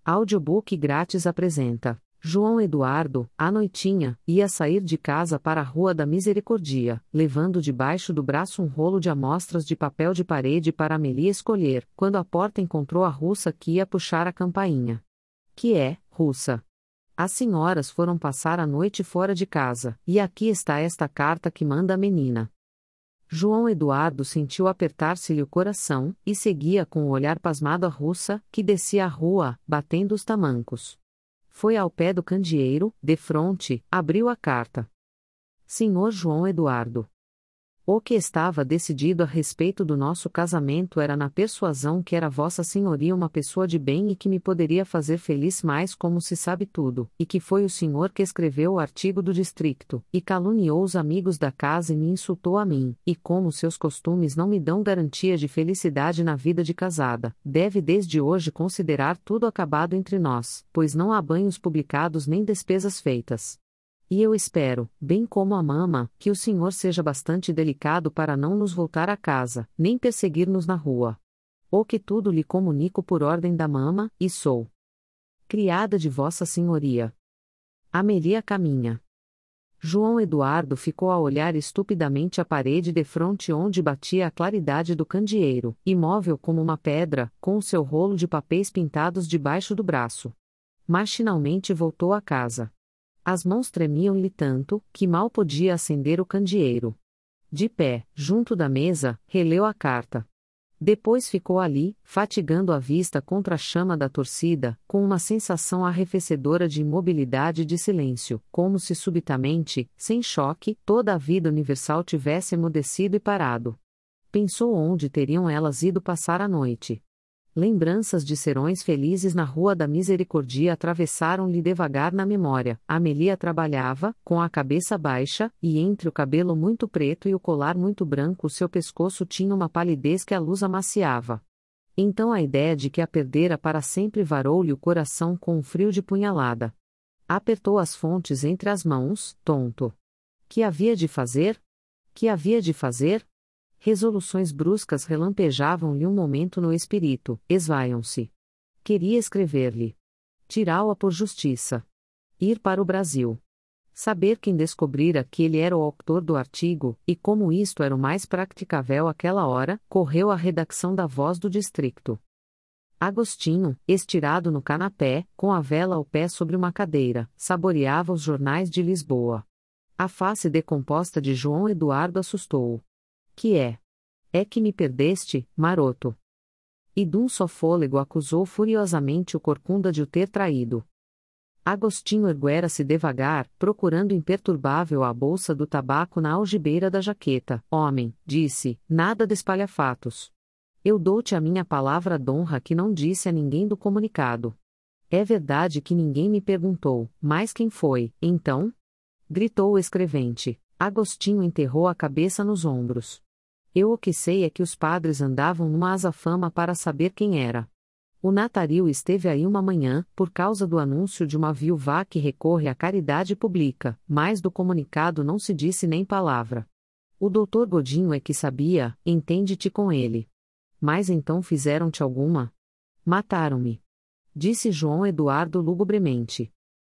Audiobook grátis apresenta: João Eduardo, à noitinha, ia sair de casa para a Rua da Misericórdia, levando debaixo do braço um rolo de amostras de papel de parede para Amélie escolher, quando à porta encontrou a russa que ia puxar a campainha. Que é, russa? As senhoras foram passar a noite fora de casa, e aqui está esta carta que manda a menina. João Eduardo sentiu apertar-se-lhe o coração, e seguia com o olhar pasmado a russa, que descia a rua, batendo os tamancos. Foi ao pé do candeeiro, defronte, abriu a carta. Senhor João Eduardo. O que estava decidido a respeito do nosso casamento era na persuasão que era Vossa Senhoria uma pessoa de bem e que me poderia fazer feliz mais como se sabe tudo, e que foi o senhor que escreveu o artigo do districto, e caluniou os amigos da casa e me insultou a mim, e como seus costumes não me dão garantia de felicidade na vida de casada, deve desde hoje considerar tudo acabado entre nós, pois não há banhos publicados nem despesas feitas. E eu espero, bem como a mama, que o senhor seja bastante delicado para não nos voltar a casa, nem perseguir-nos na rua. O que tudo lhe comunico por ordem da mama, e sou criada de Vossa Senhoria. Amélie caminha. João Eduardo ficou a olhar estupidamente a parede defronte onde batia a claridade do candeeiro, imóvel como uma pedra, com o seu rolo de papéis pintados debaixo do braço. Machinalmente voltou a casa. As mãos tremiam-lhe tanto, que mal podia acender o candeeiro. De pé, junto da mesa, releu a carta. Depois ficou ali, fatigando a vista contra a chama da torcida, com uma sensação arrefecedora de imobilidade e de silêncio, como se subitamente, sem choque, toda a vida universal tivesse emudecido e parado. Pensou onde teriam elas ido passar a noite. Lembranças de serões felizes na Rua da Misericórdia atravessaram-lhe devagar na memória. Amélie trabalhava, com a cabeça baixa, e entre o cabelo muito preto e o colar muito branco o seu pescoço tinha uma palidez que a luz amaciava. Então a ideia de que a perdera para sempre varou-lhe o coração com um frio de punhalada. Apertou as fontes entre as mãos, tonto. Que havia de fazer? Que havia de fazer? Resoluções bruscas relampejavam-lhe um momento no espírito, esvaiam-se. Queria escrever-lhe. Tirá-la por justiça. Ir para o Brasil. Saber quem descobrira que ele era o autor do artigo, e como isto era o mais praticável àquela hora, correu à redação da Voz do Districto. Agostinho, estirado no canapé, com a vela ao pé sobre uma cadeira, saboreava os jornais de Lisboa. A face decomposta de João Eduardo assustou-o. Que é? É que me perdeste, maroto? E de um só fôlego acusou furiosamente o corcunda de o ter traído. Agostinho erguera-se devagar, procurando imperturbável a bolsa do tabaco na algibeira da jaqueta. Homem, disse, nada de espalhafatos. Eu dou-te a minha palavra d'honra que não disse a ninguém do comunicado. É verdade que ninguém me perguntou, mas quem foi, então? Gritou o escrevente. Agostinho enterrou a cabeça nos ombros. Eu o que sei é que os padres andavam numa azafama para saber quem era. O Nataril esteve aí uma manhã, por causa do anúncio de uma viúva que recorre à caridade pública, mas do comunicado não se disse nem palavra. O doutor Godinho é que sabia, entende-te com ele. Mas então fizeram-te alguma? Mataram-me. Disse João Eduardo lugubremente.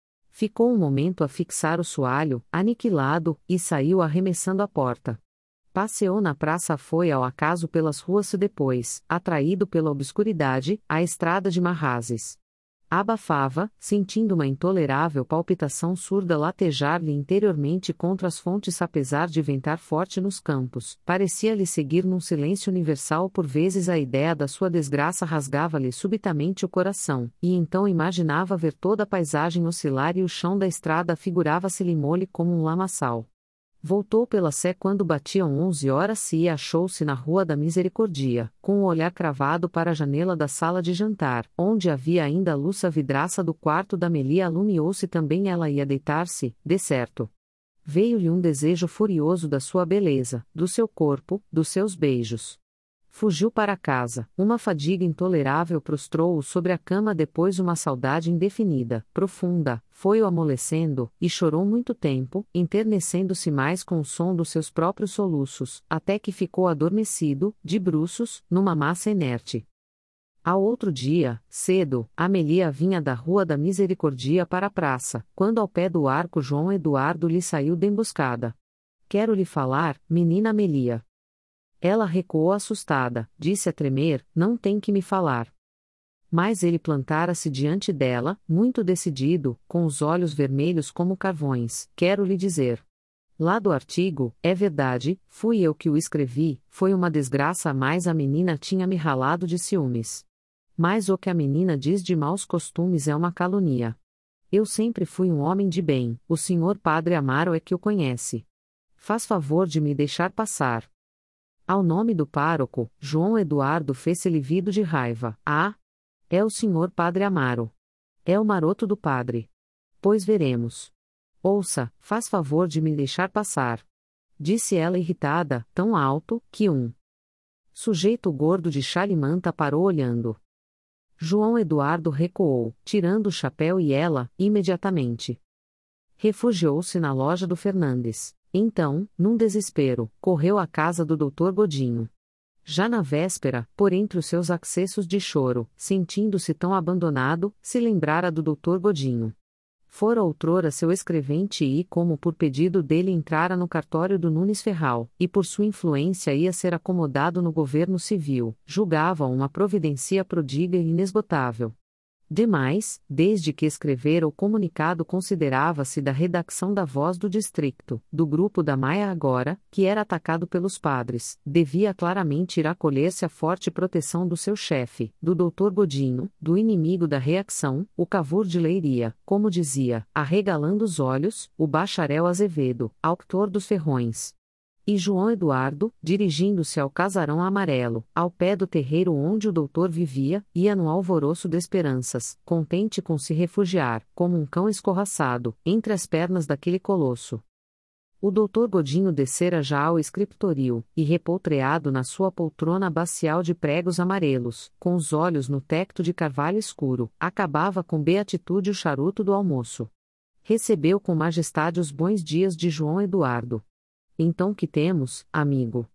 Ficou um momento a fixar o soalho, aniquilado, e saiu arremessando a porta. Passeou na praça foi ao acaso pelas ruas depois, atraído pela obscuridade, a estrada de Marrazes. Abafava, sentindo uma intolerável palpitação surda latejar-lhe interiormente contra as fontes apesar de ventar forte nos campos. Parecia-lhe seguir num silêncio universal por vezes a ideia da sua desgraça rasgava-lhe subitamente o coração, e então imaginava ver toda a paisagem oscilar e o chão da estrada afigurava-se-lhe mole como um lamaçal. Voltou pela sé quando batiam 11 horas e achou-se na Rua da Misericórdia, com o olhar cravado para a janela da sala de jantar, onde havia ainda a luz a vidraça do quarto da Amélie alumiou-se também ela ia deitar-se, de certo. Veio-lhe um desejo furioso da sua beleza, do seu corpo, dos seus beijos. Fugiu para casa, uma fadiga intolerável prostrou-o sobre a cama depois uma saudade indefinida, profunda, foi-o amolecendo, e chorou muito tempo, enternecendo-se mais com o som dos seus próprios soluços, até que ficou adormecido, de bruços, numa massa inerte. Ao outro dia, cedo, Amelia vinha da Rua da Misericórdia para a praça, quando ao pé do arco João Eduardo lhe saiu de emboscada. Quero lhe falar, menina Amelia. Ela recuou assustada, disse a tremer, não tem que me falar. Mas ele plantara-se diante dela, muito decidido, com os olhos vermelhos como carvões. Quero lhe dizer. Lá do artigo, é verdade, fui eu que o escrevi, foi uma desgraça, mas a menina tinha me ralado de ciúmes. Mas o que a menina diz de maus costumes é uma calúnia. Eu sempre fui um homem de bem, o senhor Padre Amaro é que o conhece. Faz favor de me deixar passar. Ao nome do pároco, João Eduardo fez-se lívido de raiva. Ah! É o senhor Padre Amaro. É o maroto do padre. Pois veremos. Ouça, faz favor de me deixar passar. Disse ela irritada, tão alto, que um sujeito gordo de chalimanta parou olhando. João Eduardo recuou, tirando o chapéu e ela, imediatamente, refugiou-se na loja do Fernandes. Então, num desespero, correu à casa do Dr. Godinho. Já na véspera, por entre os seus acessos de choro, sentindo-se tão abandonado, se lembrara do Dr. Godinho. Fora outrora seu escrevente e, como por pedido dele entrara no cartório do Nunes Ferral, e por sua influência ia ser acomodado no governo civil, julgava-o uma providência prodígua e inesgotável. Demais, desde que escrevera o comunicado considerava-se da redação da Voz do Distrito, do grupo da Maia Agora, que era atacado pelos padres, devia claramente ir acolher-se à forte proteção do seu chefe, do Dr. Godinho, do inimigo da reacção, o Cavour de Leiria, como dizia, arregalando os olhos, o bacharel Azevedo, autor dos ferrões. E João Eduardo, dirigindo-se ao casarão amarelo, ao pé do terreiro onde o doutor vivia, ia no alvoroço de esperanças, contente com se refugiar, como um cão escorraçado, entre as pernas daquele colosso. O doutor Godinho descera já ao escriptorio, e repoltreado na sua poltrona bacial de pregos amarelos, com os olhos no tecto de carvalho escuro, acabava com beatitude o charuto do almoço. Recebeu com majestade os bons dias de João Eduardo. Então que temos, amigo?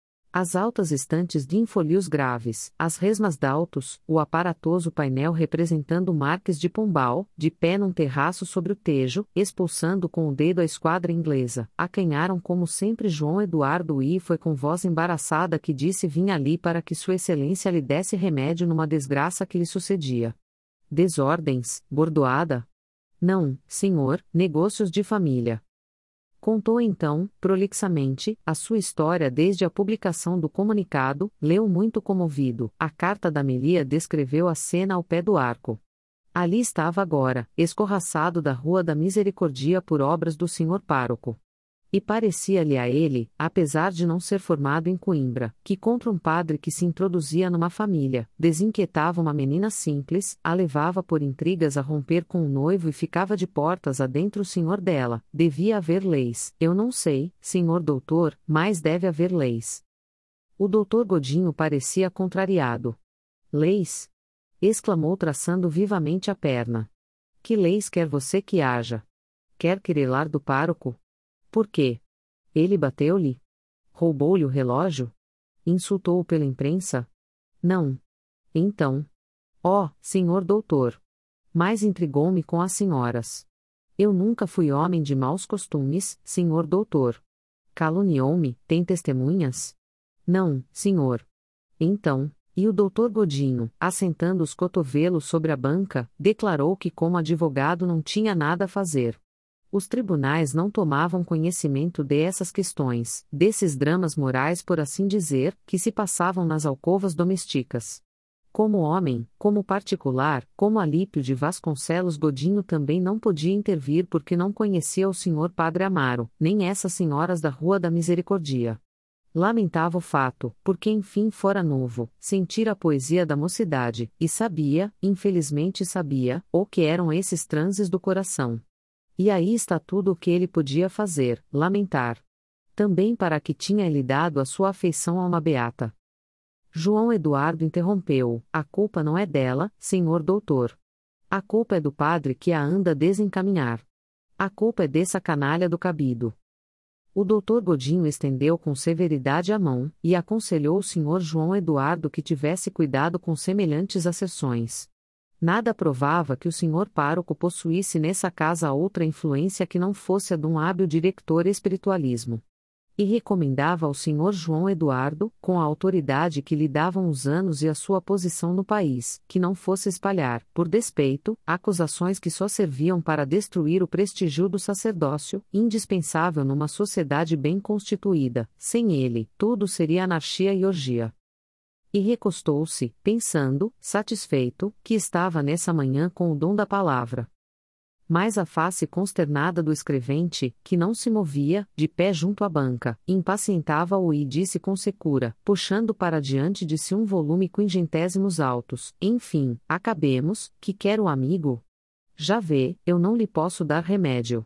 As altas estantes de infolios graves, as resmas d'autos, o aparatoso painel representando o Marques de Pombal, de pé num terraço sobre o Tejo, expulsando com o dedo a esquadra inglesa, acanharam como sempre João Eduardo e foi com voz embaraçada que disse vinha ali para que sua excelência lhe desse remédio numa desgraça que lhe sucedia. Desordens, bordoada? Não, senhor, negócios de família. Contou então, prolixamente, a sua história desde a publicação do comunicado, leu muito comovido, a carta da Amelia descreveu a cena ao pé do arco. Ali estava agora, escorraçado da Rua da Misericórdia por obras do senhor pároco. E parecia-lhe a ele, apesar de não ser formado em Coimbra, que contra um padre que se introduzia numa família, desinquietava uma menina simples, a levava por intrigas a romper com o noivo e ficava de portas adentro o senhor dela, devia haver leis, eu não sei, senhor doutor, mas deve haver leis. O doutor Godinho parecia contrariado. Leis? Exclamou traçando vivamente a perna. Que leis quer você que haja? Quer querelar do pároco? Por quê? Ele bateu-lhe? Roubou-lhe o relógio? Insultou-o pela imprensa? Não. Então. Ó, senhor doutor. Mas intrigou-me com as senhoras. Eu nunca fui homem de maus costumes, senhor doutor. Caluniou-me, tem testemunhas? Não, senhor. Então, e o doutor Godinho, assentando os cotovelos sobre a banca, declarou que como advogado não tinha nada a fazer. Os tribunais não tomavam conhecimento dessas questões, desses dramas morais por assim dizer, que se passavam nas alcovas domésticas. Como homem, como particular, como Alípio de Vasconcelos Godinho também não podia intervir porque não conhecia o senhor Padre Amaro, nem essas senhoras da Rua da Misericórdia. Lamentava o fato, porque enfim fora novo, sentir a poesia da mocidade, e sabia, infelizmente sabia, o que eram esses transes do coração. E aí está tudo o que ele podia fazer, lamentar. Também para que tinha ele dado a sua afeição a uma beata. João Eduardo interrompeu, a culpa não é dela, senhor doutor. A culpa é do padre que a anda a desencaminhar. A culpa é dessa canalha do cabido. O Dr. Godinho estendeu com severidade a mão, e aconselhou o Sr. João Eduardo que tivesse cuidado com semelhantes asserções. Nada provava que o Sr. Pároco possuísse nessa casa outra influência que não fosse a de um hábil diretor espiritualismo. E recomendava ao Sr. João Eduardo, com a autoridade que lhe davam os anos e a sua posição no país, que não fosse espalhar, por despeito, acusações que só serviam para destruir o prestígio do sacerdócio, indispensável numa sociedade bem constituída. Sem ele, tudo seria anarquia e orgia. E recostou-se, pensando, satisfeito, que estava nessa manhã com o dom da palavra. Mas a face consternada do escrevente, que não se movia, de pé junto à banca, impacientava-o e disse com secura, puxando para diante de si um volume quingentésimos altos: enfim, acabemos, que quer o amigo? Já vê, eu não lhe posso dar remédio.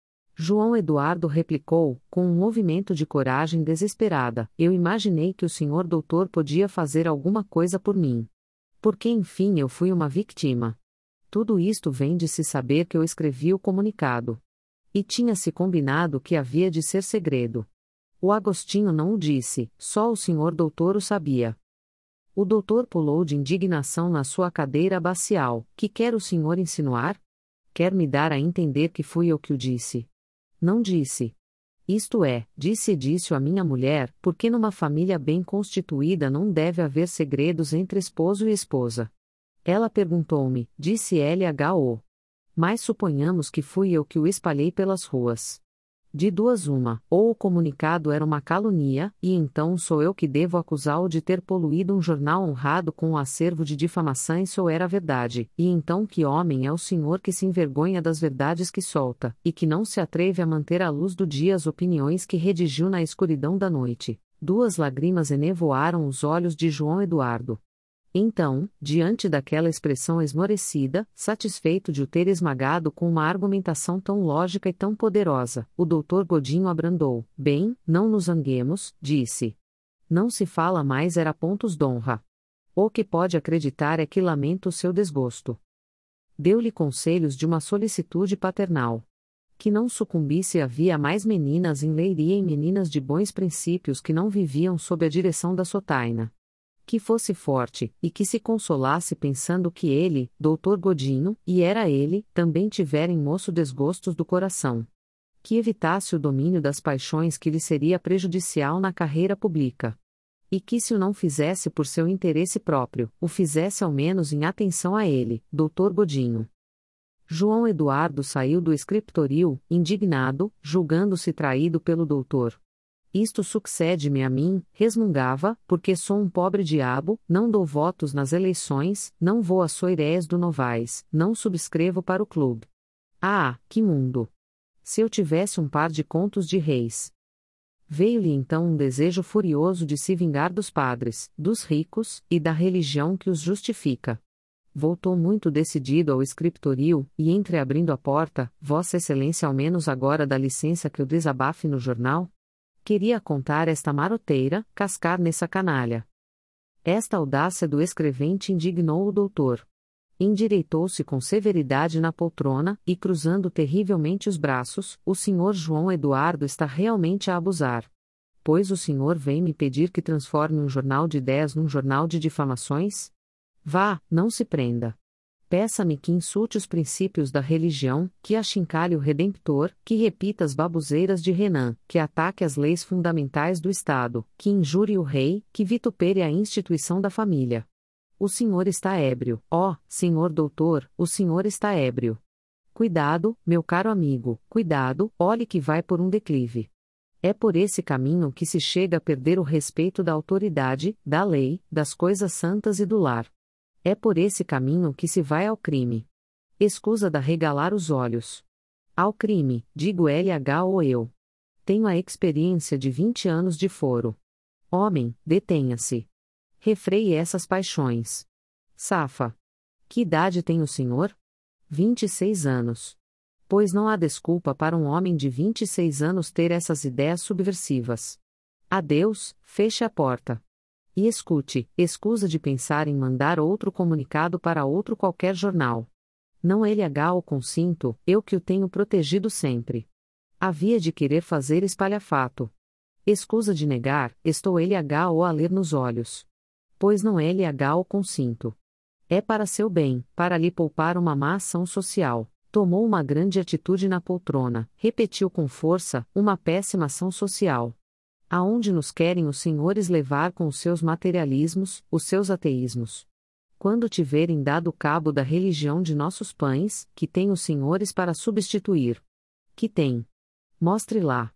João Eduardo replicou, com um movimento de coragem desesperada: eu imaginei que o senhor doutor podia fazer alguma coisa por mim. Porque enfim eu fui uma vítima. Tudo isto vem de se saber que eu escrevi o comunicado. E tinha-se combinado que havia de ser segredo. O Agostinho não o disse, só o senhor doutor o sabia. O doutor pulou de indignação na sua cadeira abacial. Que quer o senhor insinuar? Quer me dar a entender que fui eu que o disse? Não disse. Isto é, disse a minha mulher, porque numa família bem constituída não deve haver segredos entre esposo e esposa. Ela perguntou-me, disse LHO. Mas suponhamos que fui eu que o espalhei pelas ruas. De duas uma, ou o comunicado era uma calúnia, e então sou eu que devo acusá-lo de ter poluído um jornal honrado com um acervo de difamações, ou era verdade, e então que homem é o senhor que se envergonha das verdades que solta, e que não se atreve a manter à luz do dia as opiniões que redigiu na escuridão da noite? Duas lágrimas enevoaram os olhos de João Eduardo. Então, diante daquela expressão esmorecida, satisfeito de o ter esmagado com uma argumentação tão lógica e tão poderosa, o Dr. Godinho abrandou: bem, não nos zanguemos, disse. Não se fala mais era pontos d'honra. O que pode acreditar é que lamento o seu desgosto. Deu-lhe conselhos de uma solicitude paternal. Que não sucumbisse havia mais meninas em Leiria e meninas de bons princípios que não viviam sob a direção da sotaina. Que fosse forte, e que se consolasse pensando que ele, Dr. Godinho, e era ele, também tivera em moço desgostos do coração. Que evitasse o domínio das paixões que lhe seria prejudicial na carreira pública. E que se o não fizesse por seu interesse próprio, o fizesse ao menos em atenção a ele, Dr. Godinho. João Eduardo saiu do escriptoril, indignado, julgando-se traído pelo doutor. Isto sucede-me a mim, resmungava, porque sou um pobre diabo, não dou votos nas eleições, não vou às soirées do Novais, não subscrevo para o clube. Ah, que mundo! Se eu tivesse um par de contos de reis. Veio-lhe então um desejo furioso de se vingar dos padres, dos ricos, e da religião que os justifica. Voltou muito decidido ao escriptoril, e entreabrindo a porta: Vossa Excelência ao menos agora dá licença que eu desabafe no jornal? Queria contar esta maroteira, cascar nessa canalha. Esta audácia do escrevente indignou o doutor. Endireitou-se com severidade na poltrona, e cruzando terrivelmente os braços: o senhor João Eduardo está realmente a abusar. Pois o senhor vem me pedir que transforme um jornal de ideias num jornal de difamações? Vá, não se prenda. Peça-me que insulte os princípios da religião, que achincalhe o Redemptor, que repita as baboseiras de Renan, que ataque as leis fundamentais do Estado, que injure o rei, que vitupere a instituição da família. O senhor está ébrio, ó, senhor doutor, o senhor está ébrio. Cuidado, meu caro amigo, cuidado, olhe que vai por um declive. É por esse caminho que se chega a perder o respeito da autoridade, da lei, das coisas santas e do lar. É por esse caminho que se vai ao crime. Escusa da regalar os olhos. Ao crime, digo LH ou eu. Tenho a experiência de 20 anos de foro. Homem, detenha-se. Refreie essas paixões. Safa. Que idade tem o senhor? 26 anos. Pois não há desculpa para um homem de 26 anos ter essas ideias subversivas. Adeus, feche a porta. E escute, escusa de pensar em mandar outro comunicado para outro qualquer jornal. Não LH o consinto, eu que o tenho protegido sempre. Havia de querer fazer espalhafato. Escusa de negar, estou LH a ler nos olhos. Pois não LH o consinto. É para seu bem, para lhe poupar uma má ação social. Tomou uma grande atitude na poltrona, repetiu com força, uma péssima ação social. Aonde nos querem os senhores levar com os seus materialismos, os seus ateísmos? Quando tiverem dado cabo da religião de nossos pães, que tem os senhores para substituir? Que tem? Mostre lá.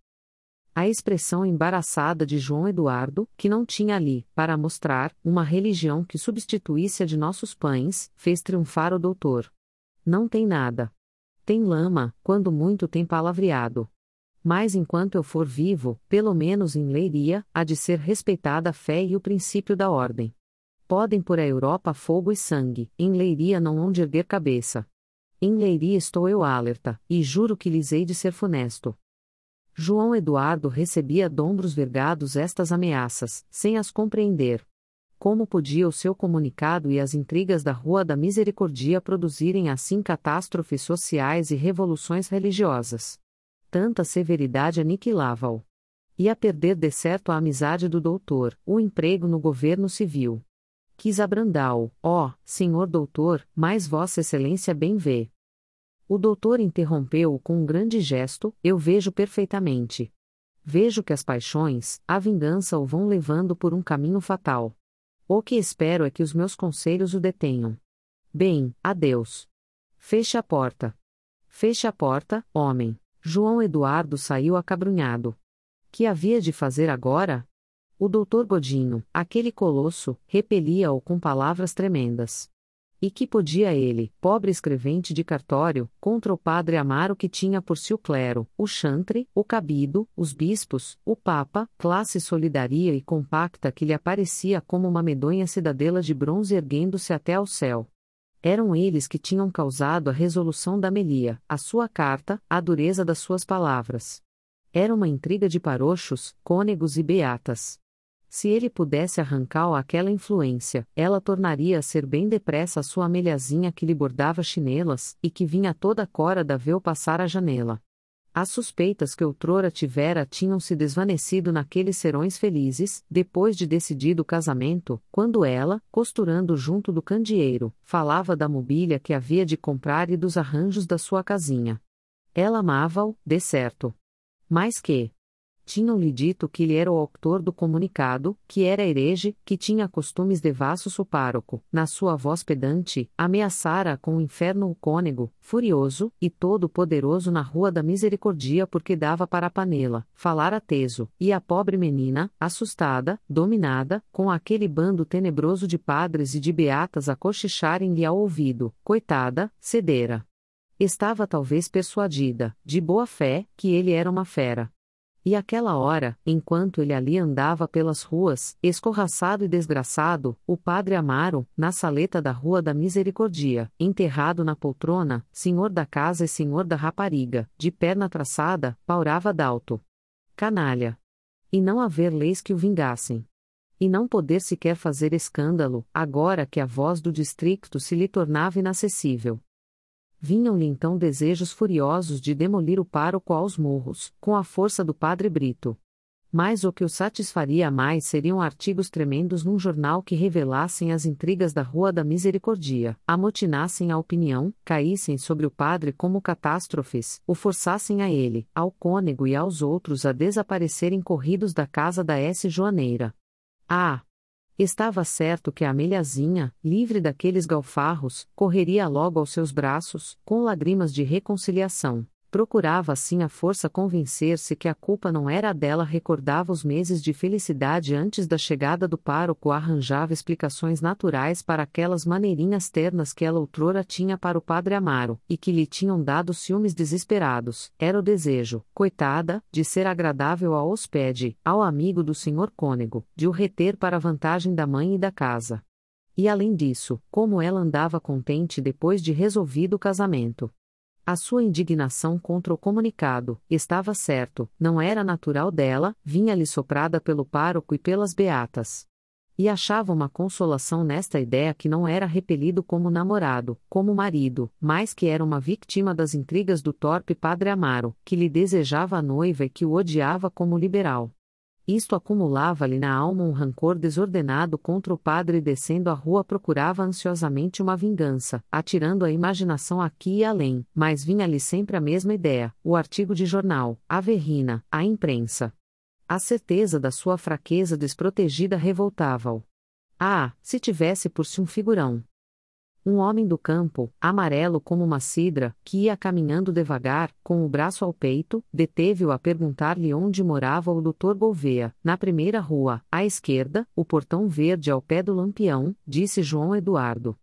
A expressão embaraçada de João Eduardo, que não tinha ali, para mostrar, uma religião que substituísse a de nossos pães, fez triunfar o doutor. Não tem nada. Tem lama, quando muito tem palavreado. Mas enquanto eu for vivo, pelo menos em Leiria, há de ser respeitada a fé e o princípio da ordem. Podem por a Europa fogo e sangue, em Leiria não hão de erguer cabeça. Em Leiria estou eu alerta, e juro que lhes hei de ser funesto. João Eduardo recebia dombros vergados estas ameaças, sem as compreender. Como podia o seu comunicado e as intrigas da Rua da Misericórdia produzirem assim catástrofes sociais e revoluções religiosas? Tanta severidade aniquilava-o. Ia perder de certo a amizade do doutor, o emprego no governo civil. Quis abrandá-o, ó, senhor doutor, mas Vossa Excelência bem vê. O doutor interrompeu-o com um grande gesto, eu vejo perfeitamente. Vejo que as paixões, a vingança o vão levando por um caminho fatal. O que espero é que os meus conselhos o detenham. Bem, adeus. Feche a porta. Feche a porta, homem. João Eduardo saiu acabrunhado. Que havia de fazer agora? O doutor Godinho, aquele colosso, repelia-o com palavras tremendas. E que podia ele, pobre escrevente de cartório, contra o padre Amaro que tinha por si o clero, o chantre, o cabido, os bispos, o papa, classe solidária e compacta que lhe aparecia como uma medonha cidadela de bronze erguendo-se até ao céu. Eram eles que tinham causado a resolução da Melia, a sua carta, a dureza das suas palavras. Era uma intriga de parochos, cônegos e beatas. Se ele pudesse arrancá-la àquela influência, ela tornaria a ser bem depressa a sua amelhazinha que lhe bordava chinelas, e que vinha toda a cora da vê-o passar à janela. As suspeitas que outrora tivera tinham-se desvanecido naqueles serões felizes, depois de decidido o casamento, quando ela, costurando junto do candeeiro, falava da mobília que havia de comprar e dos arranjos da sua casinha. Ela amava-o, de certo. Mais que... Tinham-lhe dito que ele era o autor do comunicado, que era herege, que tinha costumes devassos o pároco, na sua voz pedante, ameaçara com o inferno o cônego, furioso, e todo-poderoso na Rua da Misericórdia porque dava para a panela, falara teso, e a pobre menina, assustada, dominada, com aquele bando tenebroso de padres e de beatas a cochicharem-lhe ao ouvido, coitada, cedera. Estava talvez persuadida, de boa fé, que ele era uma fera. E aquela hora, enquanto ele ali andava pelas ruas, escorraçado e desgraçado, o padre Amaro, na saleta da Rua da Misericórdia, enterrado na poltrona, senhor da casa e senhor da rapariga, de perna traçada, paurava d'alto. Canalha! E não haver leis que o vingassem. E não poder sequer fazer escândalo, agora que a voz do districto se lhe tornava inacessível. Vinham-lhe então desejos furiosos de demolir o pároco aos murros, com a força do padre Brito. Mas o que o satisfaria mais seriam artigos tremendos num jornal que revelassem as intrigas da Rua da Misericórdia, amotinassem a opinião, caíssem sobre o padre como catástrofes, o forçassem a ele, ao cônego e aos outros a desaparecerem corridos da casa da S. Joaneira. Ah! Estava certo que a Amelhazinha, livre daqueles galfarros, correria logo aos seus braços, com lágrimas de reconciliação. Procurava assim à força convencer-se que a culpa não era a dela, recordava os meses de felicidade antes da chegada do pároco, arranjava explicações naturais para aquelas maneirinhas ternas que ela outrora tinha para o padre Amaro, e que lhe tinham dado ciúmes desesperados. Era o desejo, coitada, de ser agradável ao hóspede, ao amigo do senhor cônego, de o reter para a vantagem da mãe e da casa. E além disso, como ela andava contente depois de resolvido o casamento. A sua indignação contra o comunicado, estava certo, não era natural dela, vinha-lhe soprada pelo pároco e pelas beatas. E achava uma consolação nesta ideia que não era repelido como namorado, como marido, mas que era uma vítima das intrigas do torpe padre Amaro, que lhe desejava a noiva e que o odiava como liberal. Isto acumulava-lhe na alma um rancor desordenado contra o padre e descendo a rua procurava ansiosamente uma vingança, atirando a imaginação aqui e além, mas vinha-lhe sempre a mesma ideia, o artigo de jornal, a verrina, a imprensa. A certeza da sua fraqueza desprotegida revoltava-o. Ah, se tivesse por si um figurão! Um homem do campo, amarelo como uma cidra, que ia caminhando devagar, com o braço ao peito, deteve-o a perguntar-lhe onde morava o Dr. Gouveia. Na primeira rua, à esquerda, o portão verde ao pé do lampião, disse João Eduardo.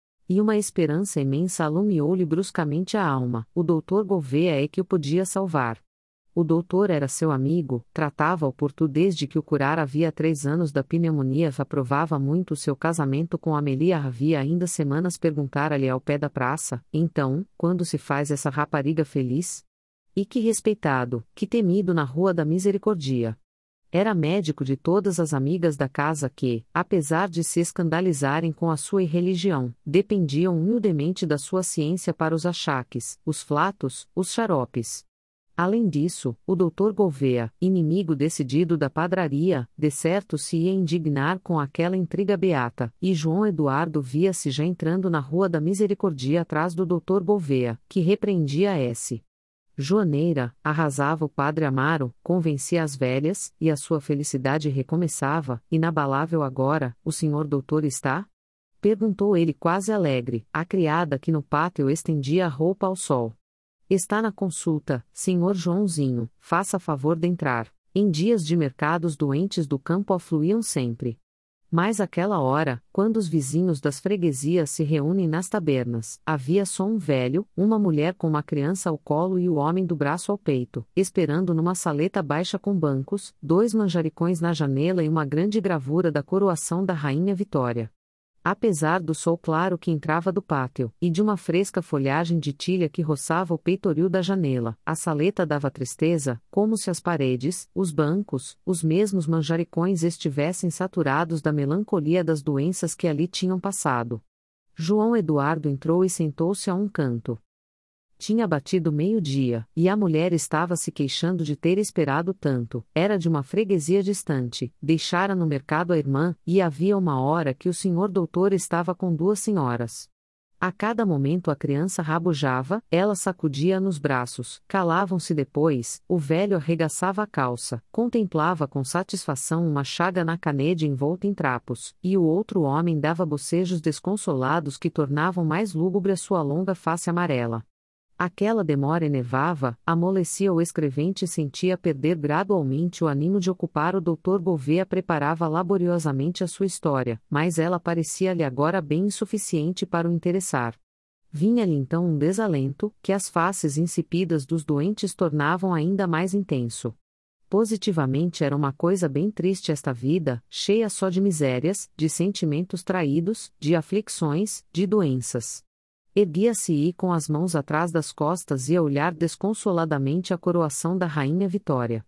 E uma esperança imensa alumiou-lhe bruscamente a alma: o Dr. Gouveia é que o podia salvar. O doutor era seu amigo, tratava-o por tu desde que o curara havia 3 anos da pneumonia. Aprovava muito o seu casamento com Amelia. Havia ainda semanas perguntara-lhe ao pé da praça: então, quando se faz essa rapariga feliz? E que respeitado, que temido na Rua da Misericórdia. Era médico de todas as amigas da casa que, apesar de se escandalizarem com a sua irreligião, dependiam humildemente da sua ciência para os achaques, os flatos, os xaropes. Além disso, o Dr. Gouveia, inimigo decidido da padraria, de certo se ia indignar com aquela intriga beata, e João Eduardo via-se já entrando na Rua da Misericórdia atrás do Dr. Gouveia, que repreendia a S. Joaneira, arrasava o padre Amaro, convencia as velhas, e a sua felicidade recomeçava, inabalável agora. O senhor doutor está? Perguntou ele quase alegre, à criada que no pátio estendia a roupa ao sol. Está na consulta, senhor Joãozinho, faça favor de entrar. Em dias de mercado os doentes do campo afluíam sempre. Mas àquela hora, quando os vizinhos das freguesias se reúnem nas tabernas, havia só um velho, uma mulher com uma criança ao colo e o homem do braço ao peito, esperando numa saleta baixa com bancos, 2 manjericões na janela e uma grande gravura da coroação da Rainha Vitória. Apesar do sol claro que entrava do pátio, e de uma fresca folhagem de tilha que roçava o peitoril da janela, a saleta dava tristeza, como se as paredes, os bancos, os mesmos manjericões estivessem saturados da melancolia das doenças que ali tinham passado. João Eduardo entrou e sentou-se a um canto. Tinha batido 12:00, e a mulher estava se queixando de ter esperado tanto. Era de uma freguesia distante, deixara no mercado a irmã, e havia 1 hora que o senhor doutor estava com 2 senhoras. A cada momento a criança rabujava, ela sacudia nos braços, calavam-se depois, o velho arregaçava a calça, contemplava com satisfação uma chaga na canede envolta em trapos, e o outro homem dava bocejos desconsolados que tornavam mais lúgubre a sua longa face amarela. Aquela demora enervava, amolecia o escrevente e sentia perder gradualmente o ânimo de ocupar. O Dr. Gouveia preparava laboriosamente a sua história, mas ela parecia-lhe agora bem insuficiente para o interessar. Vinha-lhe então um desalento, que as faces insípidas dos doentes tornavam ainda mais intenso. Positivamente era uma coisa bem triste esta vida, cheia só de misérias, de sentimentos traídos, de aflições, de doenças. Erguia-se com as mãos atrás das costas e a olhar desconsoladamente a coroação da Rainha Vitória.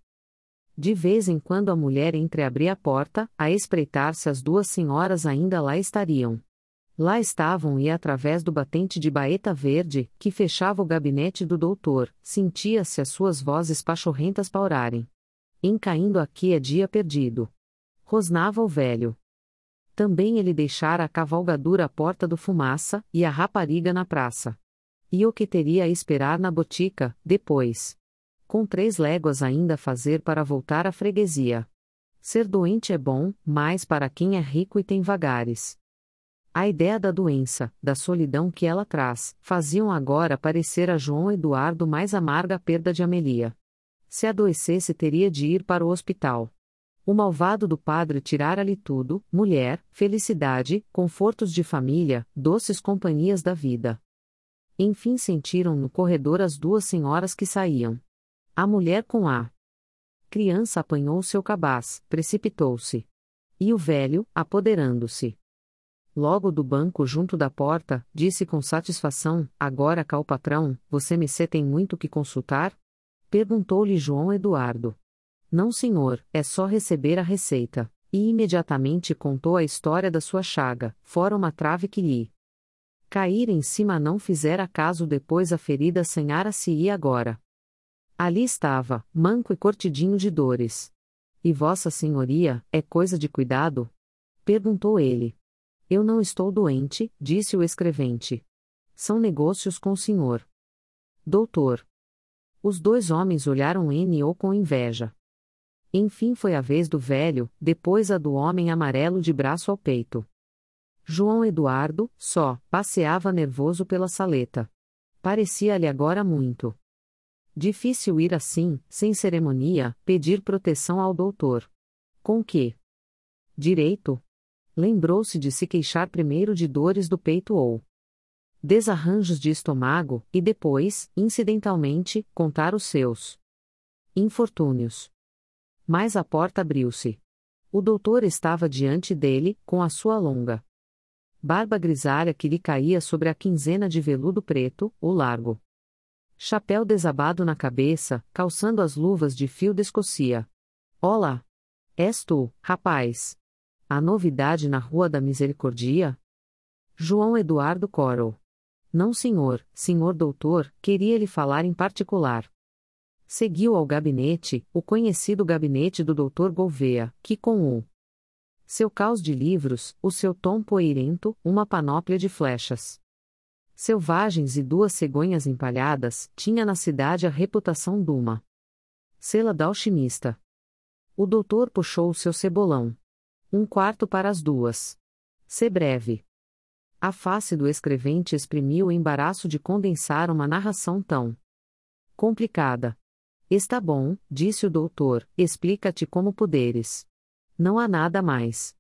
De vez em quando a mulher entreabria a porta, a espreitar-se as 2 senhoras ainda lá estariam. Lá estavam e através do batente de baeta verde, que fechava o gabinete do doutor, sentia-se as suas vozes pachorrentas paurarem. Em caindo aqui é dia perdido. Rosnava o velho. Também ele deixara a cavalgadura à porta do Fumaça, e a rapariga na praça. E o que teria a esperar na botica, depois? Com 3 léguas ainda a fazer para voltar à freguesia. Ser doente é bom, mas para quem é rico e tem vagares. A ideia da doença, da solidão que ela traz, faziam agora parecer a João Eduardo mais amarga a perda de Amelia. Se adoecesse teria de ir para o hospital. O malvado do padre tirara-lhe tudo, mulher, felicidade, confortos de família, doces companhias da vida. Enfim sentiram no corredor as 2 senhoras que saíam. A mulher com a criança apanhou seu cabaz, precipitou-se. E o velho, apoderando-se logo do banco junto da porta, disse com satisfação: agora cá o patrão, você mecê tem muito que consultar? Perguntou-lhe João Eduardo. Não senhor, é só receber a receita. E imediatamente contou a história da sua chaga, fora uma trave que lhe caíra em cima não fizera caso depois a ferida sanhara-se e agora. Ali estava, manco e cortidinho de dores. E vossa senhoria, é coisa de cuidado? Perguntou ele. Eu não estou doente, disse o escrevente. São negócios com o senhor. Doutor. Os dois homens olharam N.O. com inveja. Enfim foi a vez do velho, depois a do homem amarelo de braço ao peito. João Eduardo, só, passeava nervoso pela saleta. Parecia-lhe agora muito difícil ir assim, sem cerimônia, pedir proteção ao doutor. Com que direito? Lembrou-se de se queixar primeiro de dores do peito ou desarranjos de estômago, e depois, incidentalmente, contar os seus infortúnios. Mas a porta abriu-se. O doutor estava diante dele, com a sua longa barba grisalha que lhe caía sobre a quinzena de veludo preto, o largo chapéu desabado na cabeça, calçando as luvas de fio de escocia. Olá! És tu, rapaz? A novidade na Rua da Misericórdia? João Eduardo corou. Não senhor doutor, queria lhe falar em particular. Seguiu ao gabinete, o conhecido gabinete do Dr. Gouveia, que com o seu caos de livros, o seu tom poeirento, uma panóplia de flechas selvagens e duas cegonhas empalhadas, tinha na cidade a reputação duma cela da alchimista. O doutor puxou o seu cebolão. 1/4 para as 2. Se breve. A face do escrevente exprimiu o embaraço de condensar uma narração tão complicada. Está bom, disse o doutor, explica-te como puderes. Não há nada mais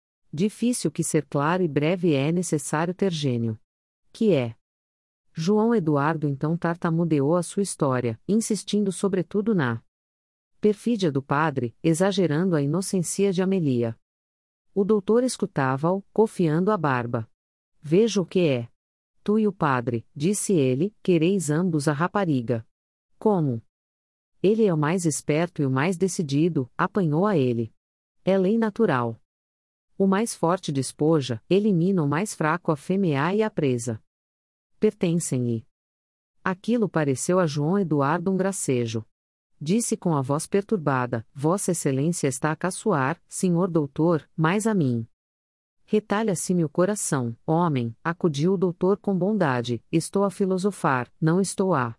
difícil que ser claro e breve, é necessário ter gênio. Que é? João Eduardo então tartamudeou a sua história, insistindo sobretudo na perfídia do padre, exagerando a inocência de Amelia. O doutor escutava-o, cofiando a barba. Veja o que é. Tu e o padre, disse ele, quereis ambos a rapariga. Como? Ele é o mais esperto e o mais decidido, apanhou a ele. É lei natural. O mais forte despoja, elimina o mais fraco a fêmea e a presa. Pertencem-lhe. Aquilo pareceu a João Eduardo um gracejo. Disse com a voz perturbada: Vossa Excelência está a caçoar, senhor doutor, mais a mim. Retalha-se-me o coração, homem, acudiu o doutor com bondade, estou a filosofar, não estou a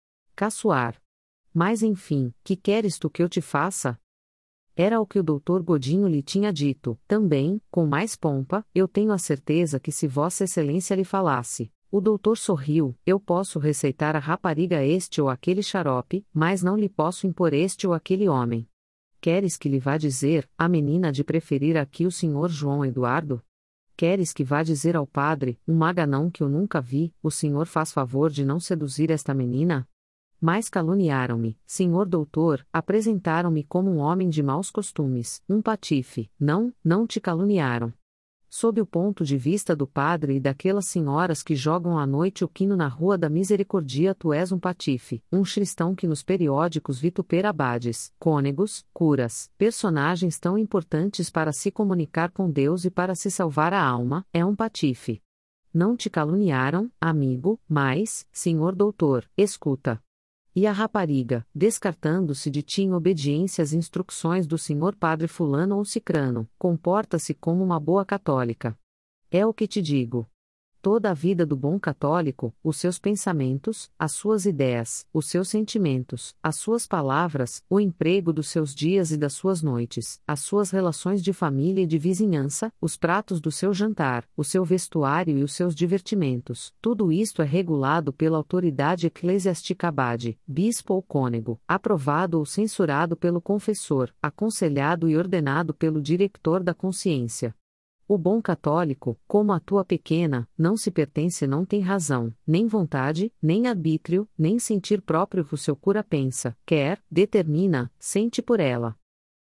caçoar. Mas enfim, que queres tu que eu te faça? Era o que o doutor Godinho lhe tinha dito, também, com mais pompa, eu tenho a certeza que se Vossa Excelência lhe falasse. O doutor sorriu, eu posso receitar a rapariga este ou aquele xarope, mas não lhe posso impor este ou aquele homem. Queres que lhe vá dizer, a menina de preferir aqui o senhor João Eduardo? Queres que vá dizer ao padre, um maganão que eu nunca vi, o senhor faz favor de não seduzir esta menina? Mas caluniaram-me, senhor doutor, apresentaram-me como um homem de maus costumes, um patife, não te caluniaram. Sob o ponto de vista do padre e daquelas senhoras que jogam à noite o quino na Rua da Misericórdia, tu és um patife, um cristão que nos periódicos vitupera abades, cônegos, curas, personagens tão importantes para se comunicar com Deus e para se salvar a alma, é um patife. Não te caluniaram, amigo, mas, senhor doutor, escuta. E a rapariga, descartando-se de ti em obediência às instruções do senhor padre fulano ou cicrano, comporta-se como uma boa católica. É o que te digo. Toda a vida do bom católico, os seus pensamentos, as suas ideias, os seus sentimentos, as suas palavras, o emprego dos seus dias e das suas noites, as suas relações de família e de vizinhança, os pratos do seu jantar, o seu vestuário e os seus divertimentos, tudo isto é regulado pela autoridade eclesiástica abade, bispo ou cônego, aprovado ou censurado pelo confessor, aconselhado e ordenado pelo diretor da consciência. O bom católico, como a tua pequena, não se pertence, não tem razão, nem vontade, nem arbítrio, nem sentir próprio que o seu cura pensa, quer, determina, sente por ela.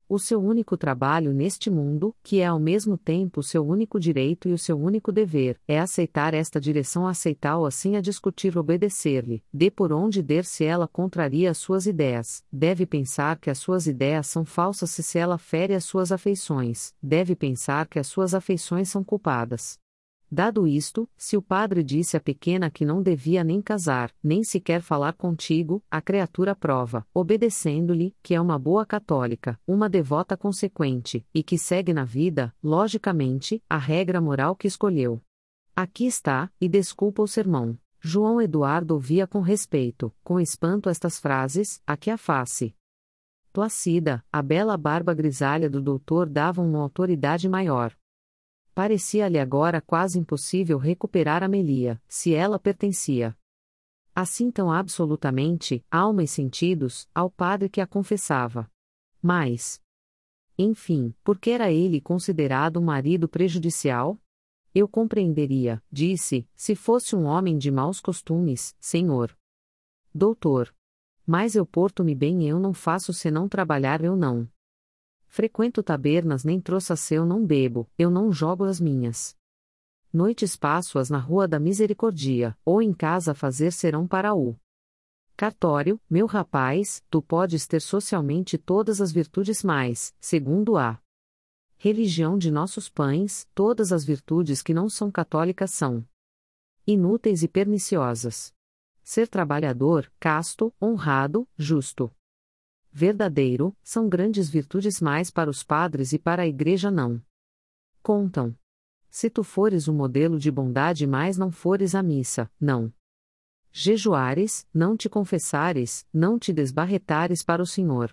O seu único trabalho neste mundo, que é ao mesmo tempo o seu único direito e o seu único dever, é aceitar esta direção, aceitá-o assim a discutir, obedecer-lhe, dê por onde der se ela contraria as suas ideias, deve pensar que as suas ideias são falsas se ela fere as suas afeições, deve pensar que as suas afeições são culpadas. Dado isto, se o padre disse à pequena que não devia nem casar, nem sequer falar contigo, a criatura prova, obedecendo-lhe, que é uma boa católica, uma devota consequente, e que segue na vida, logicamente, a regra moral que escolheu. Aqui está, e desculpa o sermão. João Eduardo ouvia com respeito, com espanto estas frases, aqui a face placida, a bela barba grisalha do doutor dava uma autoridade maior. Parecia-lhe agora quase impossível recuperar Amelia, se ela pertencia assim tão absolutamente, alma e sentidos, ao padre que a confessava. Mas, enfim, por que era ele considerado um marido prejudicial? Eu compreenderia, disse, se fosse um homem de maus costumes, senhor doutor. Mas eu porto-me bem e eu não faço senão trabalhar, eu não frequento tabernas nem troças, eu não bebo, eu não jogo as minhas noites, passo-as na Rua da Misericórdia, ou em casa a fazer serão para o cartório. Meu rapaz, tu podes ter socialmente todas as virtudes, mas, segundo a religião de nossos pães, todas as virtudes que não são católicas são inúteis e perniciosas. Ser trabalhador, casto, honrado, justo, verdadeiro, são grandes virtudes, mais para os padres e para a igreja não contam. Se tu fores um modelo de bondade, mas não fores à missa, não jejuares, não te confessares, não te desbarretares para o Senhor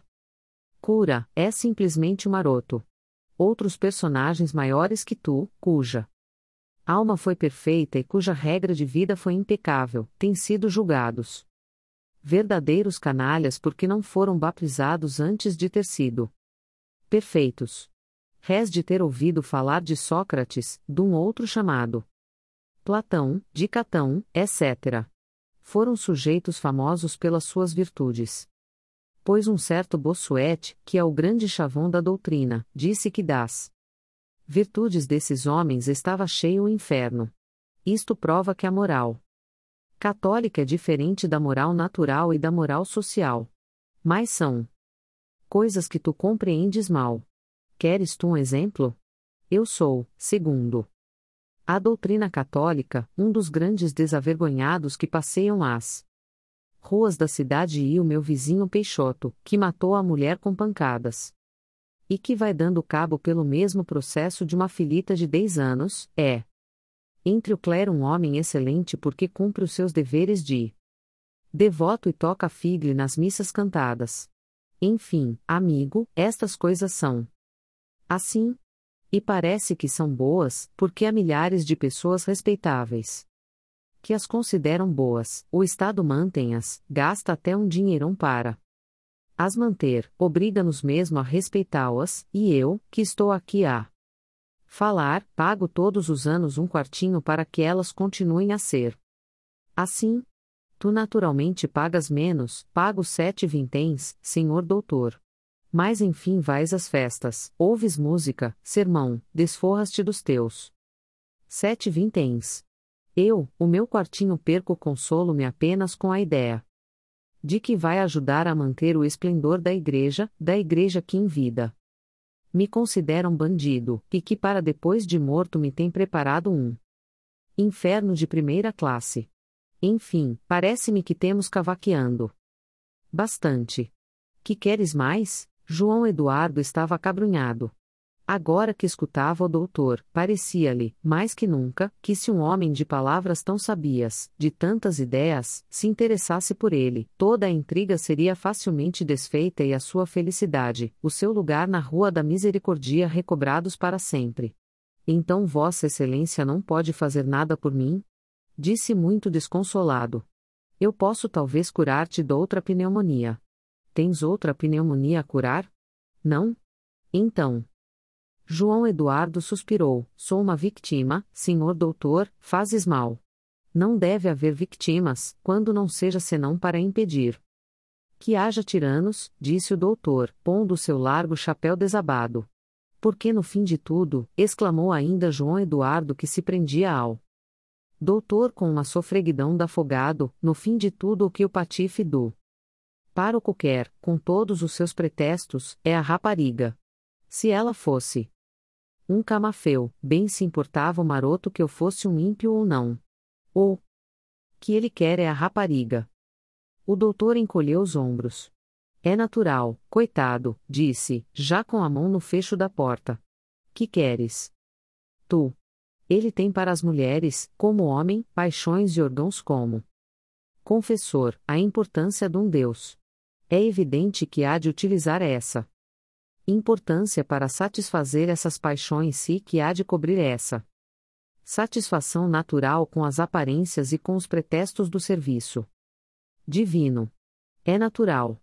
cura, é simplesmente um maroto. Outros personagens maiores que tu, cuja alma foi perfeita e cuja regra de vida foi impecável, têm sido julgados verdadeiros canalhas porque não foram batizados antes de ter sido perfeitos. Rés de ter ouvido falar de Sócrates, de um outro chamado Platão, de Catão, etc. Foram sujeitos famosos pelas suas virtudes. Pois um certo Bossuet, que é o grande chavão da doutrina, disse que das virtudes desses homens estava cheio o inferno. Isto prova que a moral católica é diferente da moral natural e da moral social. Mas são coisas que tu compreendes mal. Queres tu um exemplo? Eu sou, segundo a doutrina católica, um dos grandes desavergonhados que passeiam as ruas da cidade, e o meu vizinho Peixoto, que matou a mulher com pancadas e que vai dando cabo pelo mesmo processo de uma filita de 10 anos, é entre o clero um homem excelente porque cumpre os seus deveres de devoto e toca figle nas missas cantadas. Enfim, amigo, estas coisas são assim. E parece que são boas, porque há milhares de pessoas respeitáveis que as consideram boas, o Estado mantém-as, gasta até um dinheirão para as manter, obriga-nos mesmo a respeitá-las, e eu, que estou aqui a falar, pago todos os anos um quartinho para que elas continuem a ser assim. Tu naturalmente pagas menos, pago 7 vinténs, senhor doutor. Mas enfim vais às festas, ouves música, sermão, desforras-te dos teus 7 vinténs. Eu, o meu quartinho perco, consolo-me apenas com a ideia de que vai ajudar a manter o esplendor da igreja que em vida me considera um bandido, e que para depois de morto me tem preparado um inferno de primeira classe. Enfim, parece-me que temos cavaqueando bastante. Que queres mais? João Eduardo estava acabrunhado. Agora que escutava o doutor, parecia-lhe, mais que nunca, que se um homem de palavras tão sabias, de tantas ideias, se interessasse por ele, toda a intriga seria facilmente desfeita e a sua felicidade, o seu lugar na Rua da Misericórdia recobrados para sempre. Então Vossa Excelência não pode fazer nada por mim? Disse muito desconsolado. Eu posso talvez curar-te de outra pneumonia. Tens outra pneumonia a curar? Não? Então. João Eduardo suspirou. Sou uma vítima, senhor doutor, fazes mal. Não deve haver vítimas, quando não seja senão para impedir Que haja tiranos, disse o doutor, pondo o seu largo chapéu desabado. Porque no fim de tudo, exclamou ainda João Eduardo que se prendia ao doutor com uma sofreguidão da afogado, no fim de tudo o que o patife do pároco quer, com todos os seus pretextos, é a rapariga. Se ela fosse um camafeu, bem se importava o maroto que eu fosse um ímpio ou não. Ou que ele quer é a rapariga. O doutor encolheu os ombros. É natural, coitado, disse, já com a mão no fecho da porta. Que queres? Tu. Ele tem para as mulheres, como homem, paixões e órgãos como confessor, a importância de um Deus. É evidente que há de utilizar essa importância para satisfazer essas paixões e que há de cobrir essa satisfação natural com as aparências e com os pretextos do serviço divino. É natural.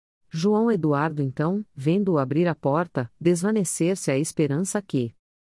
João Eduardo então, vendo-o abrir a porta, desvanecer-se a esperança que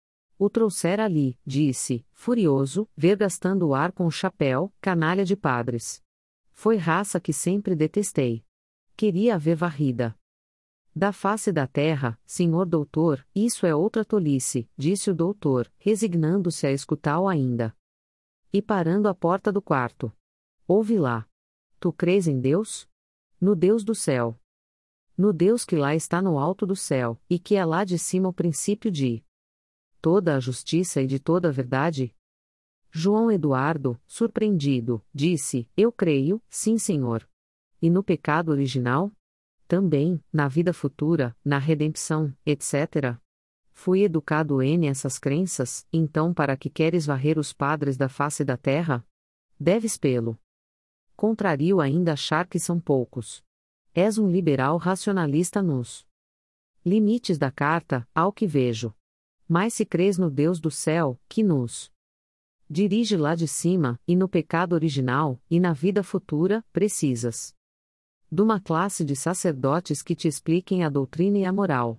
o trouxera ali, disse, furioso, vergastando o ar com o chapéu, canalha de padres. Foi raça que sempre detestei. Queria haver varrida da face da terra, senhor doutor, isso é outra tolice, disse o doutor, resignando-se a escutá-lo ainda. E parando à porta do quarto. Ouve lá. Tu crês em Deus? No Deus do céu. No Deus que lá está no alto do céu, e que é lá de cima o princípio de toda a justiça e de toda a verdade? João Eduardo, surpreendido, disse, eu creio, sim senhor. E no pecado original? Também, na vida futura, na redenção, etc. Fui educado em essas crenças, então para que queres varrer os padres da face da terra? Deves pelo contrário ainda achar que são poucos. És um liberal racionalista nos limites da carta, ao que vejo. Mas se crês no Deus do céu, que nos dirige lá de cima, e no pecado original, e na vida futura, precisas de uma classe de sacerdotes que te expliquem a doutrina e a moral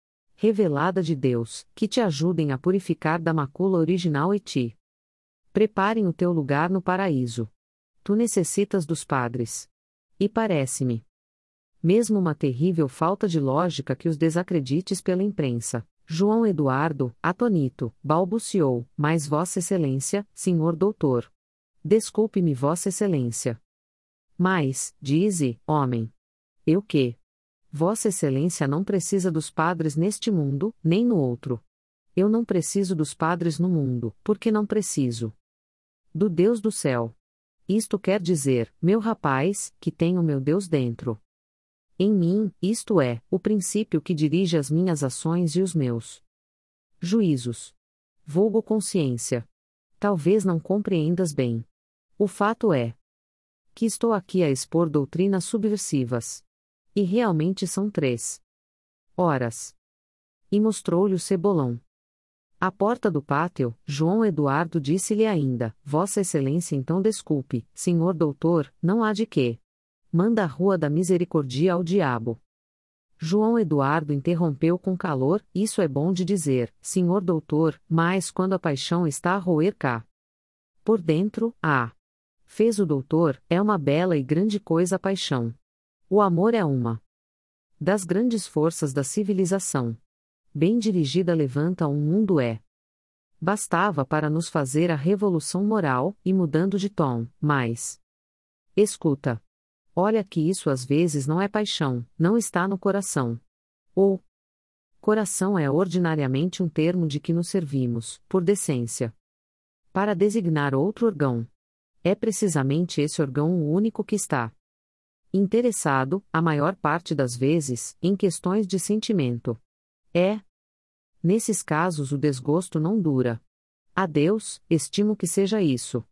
revelada de Deus, que te ajudem a purificar da macula original e te preparem o teu lugar no paraíso. Tu necessitas dos padres. E parece-me mesmo uma terrível falta de lógica que os desacredites pela imprensa. João Eduardo, atônito, balbuciou, mas Vossa Excelência, senhor doutor. Desculpe-me Vossa Excelência. Mas, dize, homem. Eu que? Vossa Excelência não precisa dos padres neste mundo, nem no outro. Eu não preciso dos padres no mundo, porque não preciso do Deus do céu. Isto quer dizer, meu rapaz, que tenho meu Deus dentro. Em mim, isto é, o princípio que dirige as minhas ações e os meus juízos. Vulgo consciência. Talvez não compreendas bem. O fato é que estou aqui a expor doutrinas subversivas. E realmente são 3 horas. E mostrou-lhe o cebolão. À porta do pátio, João Eduardo disse-lhe ainda, Vossa Excelência então desculpe, senhor doutor, não há de quê. Manda a Rua da Misericórdia ao diabo. João Eduardo interrompeu com calor, isso é bom de dizer, senhor doutor, mas quando a paixão está a roer cá por dentro, fez o doutor, é uma bela e grande coisa a paixão. O amor é uma das grandes forças da civilização. Bem dirigida levanta um mundo bastava para nos fazer a revolução moral, e mudando de tom, mas escuta. Olha que isso às vezes não é paixão, não está no coração. O coração é ordinariamente um termo de que nos servimos, por decência, para designar outro órgão. É precisamente esse órgão o único que está interessado, a maior parte das vezes, em questões de sentimento. Nesses casos o desgosto não dura. A Deus, estimo que seja isso.